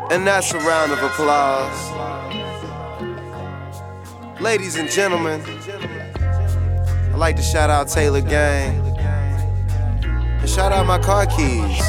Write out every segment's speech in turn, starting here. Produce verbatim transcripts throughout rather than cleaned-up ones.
And that's a round of applause. Ladies and gentlemen, I'd like to shout out Taylor Gang. And shout out my car keys.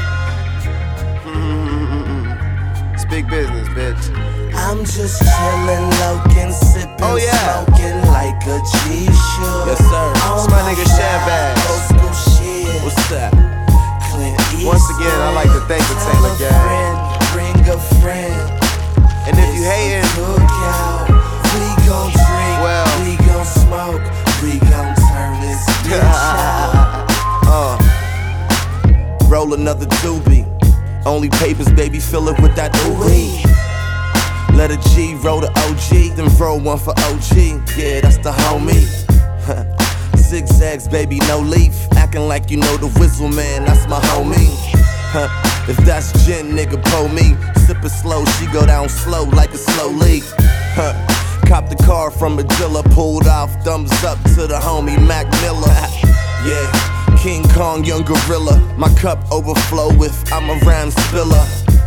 It's big business, bitch. I'm just chillin', lokin', sippin', oh, yeah. smokin' like a G should. Yes, sir. It's my nigga Shabazz. Old school shit. What's that? Clint Eastwood. Once again, I'd like to thank the Taylor Gang. Friend, bring a friend. And if you hatin', cookout. We gon' drink, well, we gon' smoke, we gon' turn this bitch out. uh. Roll another doobie. Only papers, baby, fill it with that ooey. Let a G roll the O G, then roll one for O G. Yeah, that's the homie. Zigzags, baby, no leaf. Acting like you know the whistle, man, that's my homie. If that's gin, nigga, pull me. Sip it slow, she go down slow like a slow leak. Cop the car from a dealer, pulled off, thumbs up to the homie Mac Miller. Yeah, King Kong, young gorilla. My cup overflow if I'm a rhyme spiller.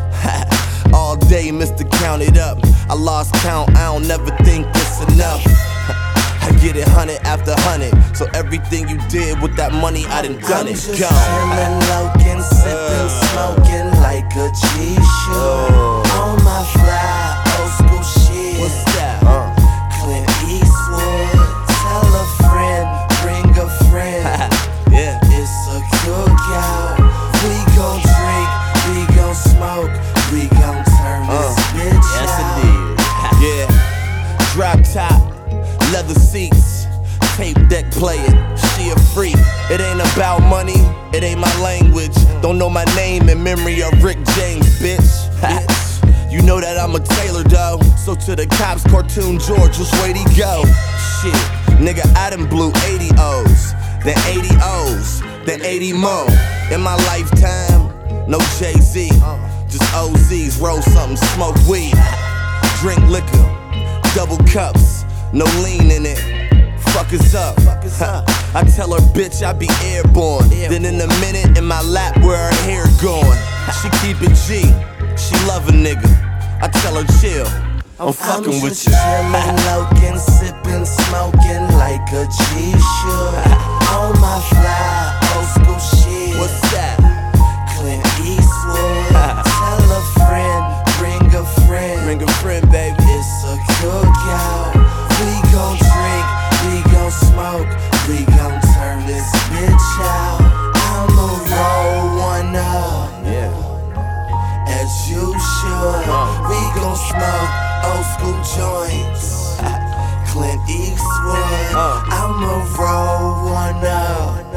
All day, Mister Count It Up. I lost count, I don't never think it's enough. I get it hundred after hundred. So everything you did with that money, I done done it. Go. Chillin', lokin', sippin', smokin' like a G should. On my fly, old school shit. What's that? Uh. Clint Eastwood. Tell a friend, bring a friend. Yeah. It's a cookout. We gon' drink, we gon' smoke, we gon' turn this uh. bitch yes, out. Yes, indeed. Yeah. Drop top, leather seats, tape deck playing. She a freak. It ain't about money, it ain't my language. Don't know my name in memory of Rick James, bitch. You know that I'm a Taylor, though. So to the cops, cartoon George, which way'd he go? Shit, nigga, I done blew eighty O's, then eighty O's, then eighty more. In my lifetime, no Jay-Z, just O Z's, roll something, smoke weed, drink liquor, double cups, no lean in it. Fuck us up. I tell her, bitch, I be airborne. Then in a minute, in my lap, where her hair going. She keep it G, she love a nigga. I tell her, chill, I'm fucking I'm with you. Chillin', lokin', sippin', smokin' like a G should. On my fly, old school shit. What's that? Clint Eastwood. Tell a friend, bring a friend. Bring a friend, baby. It's a cookout. We gon' drink, we gon' smoke, we gon' turn this bitch out. I'ma roll one up, yeah, as you should. uh. We gon' smoke old school joints, Clint Eastwood. uh. I'ma roll one up,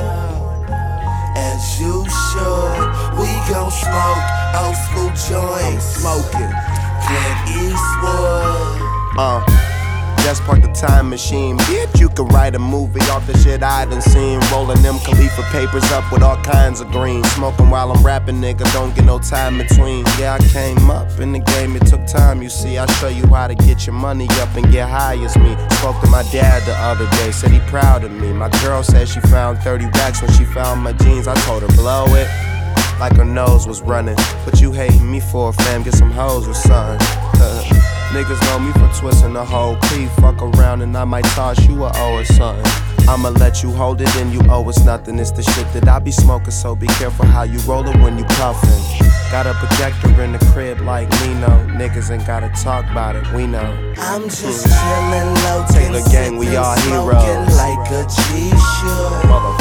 as you should. We gon' smoke old school joints, I'm smoking Clint Eastwood. Uh Just park the time machine, bitch. You can write a movie off the shit I done seen. Rolling them Khalifa papers up with all kinds of green. Smoking while I'm rapping, nigga, don't get no time between. Yeah, I came up in the game, it took time, you see. I show you how to get your money up and get high as me. Spoke to my dad the other day, said he proud of me. My girl said she found thirty racks when she found my jeans. I told her, blow it, like her nose was running. But you hating me for, fam, get some hoes or something. uh, Niggas know me for twisting the whole key. Fuck around and I might toss you a O or something. I'ma let you hold it and you owe us nothing. It's the shit that I be smoking, so be careful how you roll it when you puffin'. Got a projector in the crib like Nino. Niggas ain't gotta talk about it, we know. I'm just chillin', low, Taylor Gang, we all heroes. Like a G should.